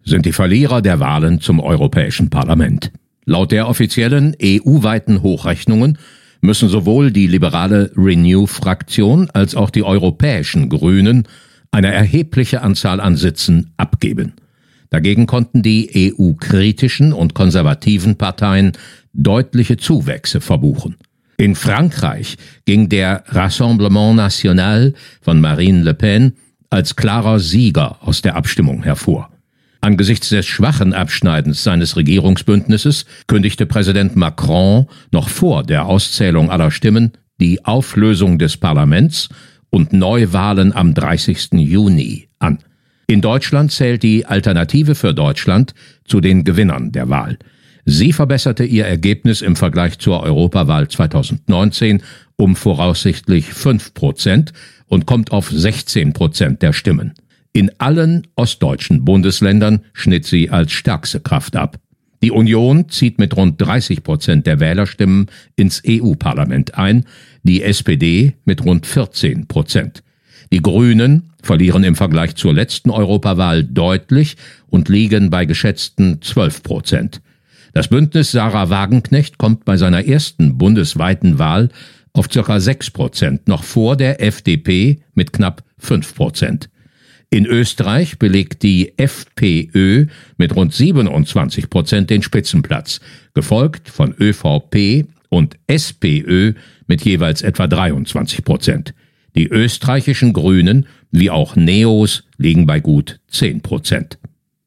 sind die Verlierer der Wahlen zum Europäischen Parlament. Laut der offiziellen EU-weiten Hochrechnungen müssen sowohl die liberale Renew-Fraktion als auch die europäischen Grünen eine erhebliche Anzahl an Sitzen abgeben. Dagegen konnten die EU-kritischen und konservativen Parteien deutliche Zuwächse verbuchen. In Frankreich ging der Rassemblement National von Marine Le Pen als klarer Sieger aus der Abstimmung hervor. Angesichts des schwachen Abschneidens seines Regierungsbündnisses kündigte Präsident Macron noch vor der Auszählung aller Stimmen die Auflösung des Parlaments und Neuwahlen am 30. Juni an. In Deutschland zählt die Alternative für Deutschland zu den Gewinnern der Wahl. Sie verbesserte ihr Ergebnis im Vergleich zur Europawahl 2019 um voraussichtlich 5% und kommt auf 16% der Stimmen. In allen ostdeutschen Bundesländern schnitt sie als stärkste Kraft ab. Die Union zieht mit rund 30% der Wählerstimmen ins EU-Parlament ein, die SPD mit rund 14%. Die Grünen verlieren im Vergleich zur letzten Europawahl deutlich und liegen bei geschätzten 12%. Das Bündnis Sarah Wagenknecht kommt bei seiner ersten bundesweiten Wahl auf ca. 6%, noch vor der FDP mit knapp 5%. In Österreich belegt die FPÖ mit rund 27% den Spitzenplatz, gefolgt von ÖVP und SPÖ mit jeweils etwa 23%. Die österreichischen Grünen wie auch Neos liegen bei gut 10%.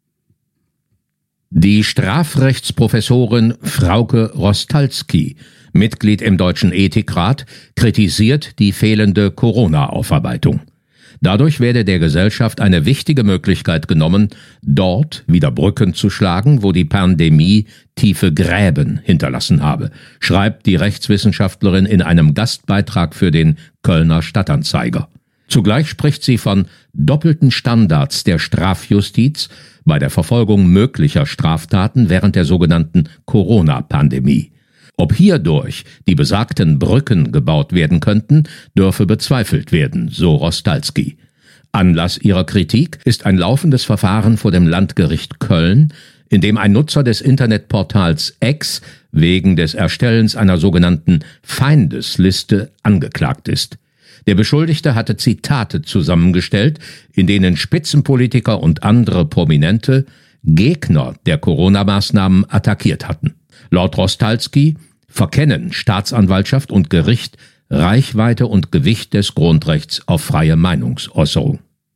Die Strafrechtsprofessorin Frauke Rostalski, Mitglied im Deutschen Ethikrat, kritisiert die fehlende Corona-Aufarbeitung. Dadurch werde der Gesellschaft eine wichtige Möglichkeit genommen, dort wieder Brücken zu schlagen, wo die Pandemie tiefe Gräben hinterlassen habe, schreibt die Rechtswissenschaftlerin in einem Gastbeitrag für den Kölner Stadtanzeiger. Zugleich spricht sie von doppelten Standards der Strafjustiz bei der Verfolgung möglicher Straftaten während der sogenannten Corona-Pandemie. Ob hierdurch die besagten Brücken gebaut werden könnten, dürfe bezweifelt werden, so Rostalski. Anlass ihrer Kritik ist ein laufendes Verfahren vor dem Landgericht Köln, in dem ein Nutzer des Internetportals X wegen des Erstellens einer sogenannten Feindesliste angeklagt ist. Der Beschuldigte hatte Zitate zusammengestellt, in denen Spitzenpolitiker und andere Prominente Gegner der Corona-Maßnahmen attackiert hatten. Laut Rostalski verkennen Staatsanwaltschaft und Gericht Reichweite und Gewicht des Grundrechts auf freie Meinungsäußerung.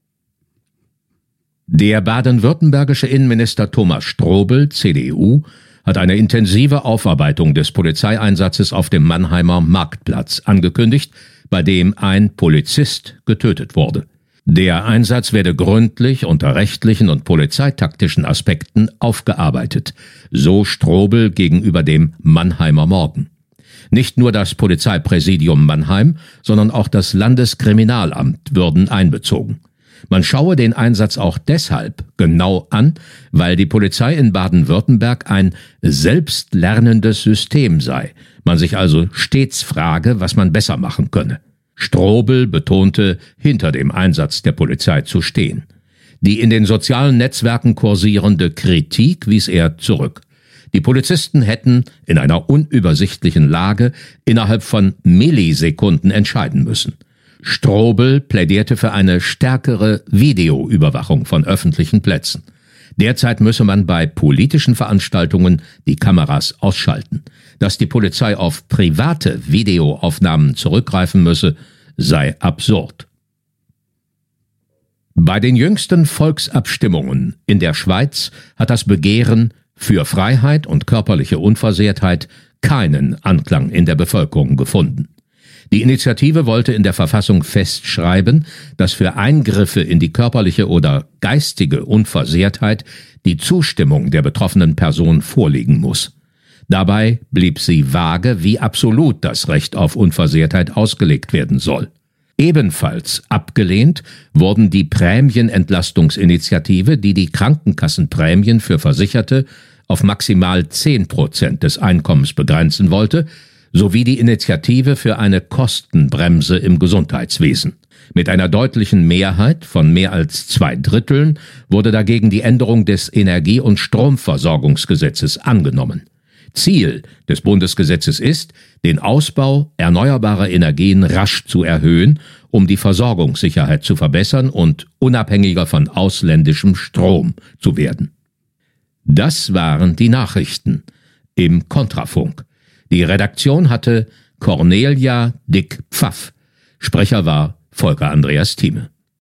Der baden-württembergische Innenminister Thomas Strobel, CDU, hat eine intensive Aufarbeitung des Polizeieinsatzes auf dem Mannheimer Marktplatz angekündigt, bei dem ein Polizist getötet wurde. Der Einsatz werde gründlich unter rechtlichen und polizeitaktischen Aspekten aufgearbeitet, so Strobel gegenüber dem Mannheimer Morgen. Nicht nur das Polizeipräsidium Mannheim, sondern auch das Landeskriminalamt würden einbezogen. Man schaue den Einsatz auch deshalb genau an, weil die Polizei in Baden-Württemberg ein selbstlernendes System sei, man sich also stets frage, was man besser machen könne. Strobel betonte, hinter dem Einsatz der Polizei zu stehen. Die in den sozialen Netzwerken kursierende Kritik wies er zurück. Die Polizisten hätten in einer unübersichtlichen Lage innerhalb von Millisekunden entscheiden müssen. Strobel plädierte für eine stärkere Videoüberwachung von öffentlichen Plätzen. Derzeit müsse man bei politischen Veranstaltungen die Kameras ausschalten. Dass die Polizei auf private Videoaufnahmen zurückgreifen müsse, sei absurd. Bei den jüngsten Volksabstimmungen in der Schweiz hat das Begehren für Freiheit und körperliche Unversehrtheit keinen Anklang in der Bevölkerung gefunden. Die Initiative wollte in der Verfassung festschreiben, dass für Eingriffe in die körperliche oder geistige Unversehrtheit die Zustimmung der betroffenen Person vorliegen muss. Dabei blieb sie vage, wie absolut das Recht auf Unversehrtheit ausgelegt werden soll. Ebenfalls abgelehnt wurden die Prämienentlastungsinitiative, die Krankenkassenprämien für Versicherte auf maximal 10% des Einkommens begrenzen wollte, sowie die Initiative für eine Kostenbremse im Gesundheitswesen. Mit einer deutlichen Mehrheit von mehr als 2/3 wurde dagegen die Änderung des Energie- und Stromversorgungsgesetzes angenommen. Ziel des Bundesgesetzes ist, den Ausbau erneuerbarer Energien rasch zu erhöhen, um die Versorgungssicherheit zu verbessern und unabhängiger von ausländischem Strom zu werden. Das waren die Nachrichten im Kontrafunk. Die Redaktion hatte Cornelia Dick-Pfaff. Sprecher war Volker Andreas Thieme.